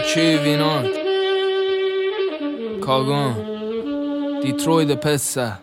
اوکی وینان کاگان دیتروید پسه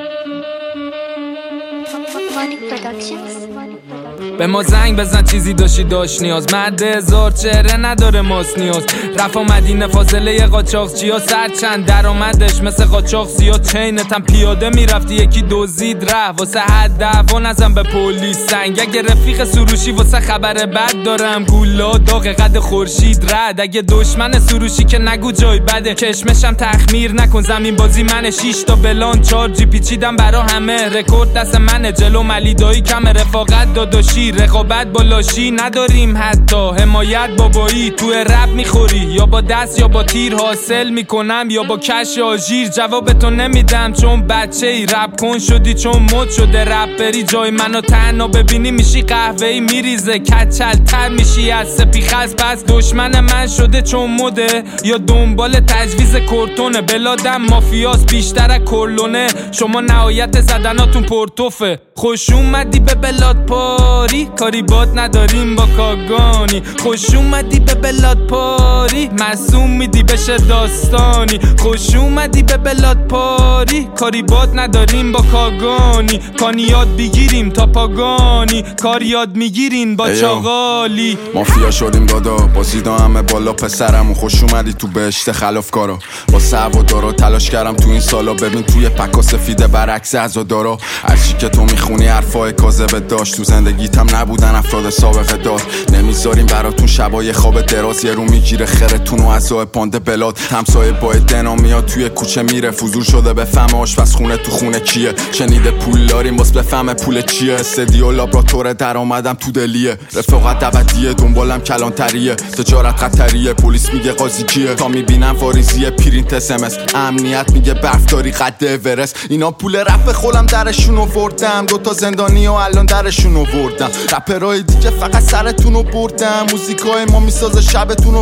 به ما زنگ بزن چیزی داشت نیاز مرد هزار چهره نداره ماس نیاز رفا مدینه فاصله قاچاق چیا سر چند درآمدش مثل قاچاق زیاد چینتم پیاده میرفتی یکی دزدید ره واسه حد دعوا نزن به پلیس سنگ اگه رفیق سروشی واسه خبر بد دارم گولا داغ قد خورشید رد اگه دشمن سروشی که نگو جای بده کشمشم تخمیر نکن زمین بازی منه 6 تا بلان 4 جی پیچیدم برا همه رکورد دست منه جلو ملیدایی کم رفاقت داداشی رقابت با لاشی نداریم حتی حمایت بابایی تو رپ میخوری یا با دست یا با تیر حاصل میکنم یا با کش آژیر جوابتو نمیدم چون بچه ای رپ کن شدی چون مد شده رپری جای منو تنها ببینی میشی قهوه‌ای میریزه کچل تر میشی از سپیخز پس دشمن من شده چون مده یا دنبال تجویز کورتونه بلادم مافیاس بیشتر از کرلونه شما نهایت زدناتون پرتوفه خوش اومدی به بلاد پاری کاری باد نداریم با کاگانی خوش اومدی به بلاد پاری معصوم میدی بشه داستانی خوش اومدی به بلاد پاری کاری باد نداریم با کاگانی کانی یاد بگیریم تا پاگانی کار یاد میگیرین با چاغالی مافیا شدیم دادا بازیدا همه بالا پسرمون خوش اومدی تو بهشت خلافکارا با سوادارا تلاش کردم تو این سالا ببین توی پکا سفیده برعکس عزادارا هرچی که تو میخونی حرفای کاذبه داشت تو زندگیتم نبودن افراد سابقه دار نمیذاریم براتون شبای خواب دراز یه رو میگیره خرتون و عزای پانده بلاد همسایه با دنا میاد توی کوچه میره فضول شده به فهم آشپزخونه تو خونه کیه شنیده پول داریم باز بفهم پول چیه استدیو لابراتوار درآمدم تو دلیه رفاقت ابدیه دنبالم کلانتریه تجارت خطریه پلیس میگه قاضی کیه تا میبینم واریزیه پرینت اسمس امنیت میگه برفداری قد اورست اینا پول رپ خولم درشون آوردم دوتا زندانی و الان درشون آوردم رپرای دیگه فقط سرتونو بردم موزیکای ما میسازه شبتونو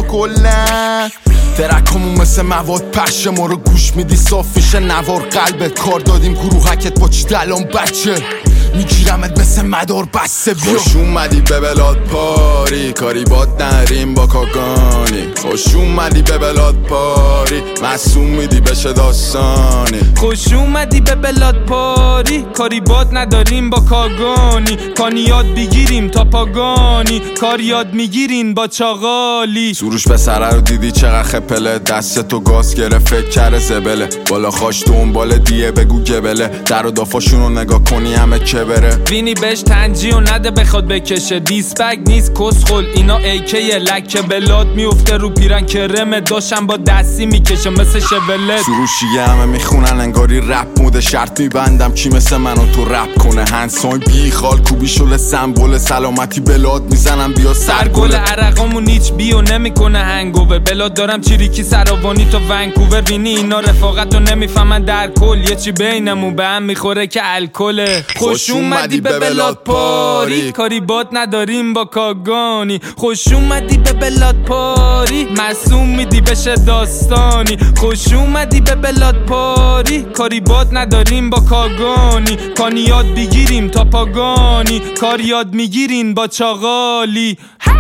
کلن ترکمون مثل مواد پخش ما رو گوش میدی صاف میشه نوار قلبت کار دادیم گروهکت با چی الان بچه میگیرمت مثل مدار بسته بیا خوش اومدی به بلاد پاری کاری باد نریم با کاگانی خوش اومدی به بلاد پاری معصوم میدی بشه داستانی خوش اومدی به بلاد پاری کاری باد نداریم با کاگانی کانی یاد بگیریم تا پاگانی کار یاد میگیرین با چاغالی سروش پسره رو دیدی چقدر خپله دستتو گاز گرفت فکر کرده زبله بالا خاش دنبال دیه بگو گبله در و دافاشونو نگاه کنی همه که بره وینی بهش تنجی و نده بخواد بکشه دیسپک نیست کسخل اینا ایکیه لکه بلاد میفته رو پیرن کرمه داشم با دستی میکشه مثل شبلت سروشیه همه میخونن انگاری رپ موده شرط میبندم کی مثل منو تو رپ کنه هنسان بی خال کوبی شل سمبل سلامتی بلاد میزنم بیا سرگل عرقامون هیچ بیو نمیکنه هنگوور بلاد دارم چیریکی سراوانی تو ونکوور وینی اینا رفاقتو نمیفهمن در کل یه چی بینمون به هم میخوره که الکله خوش اومدی به بلاد پاری کاری باد نداریم با کاگانی خوش اومدی به بلاد پاری معصوم میدی بشه داستانی خوش اومدی به بلاد پاری کاری باد نداریم با کاگانی کانی یاد بگیریم تا پاگانی کار یاد میگیرین با چاغالی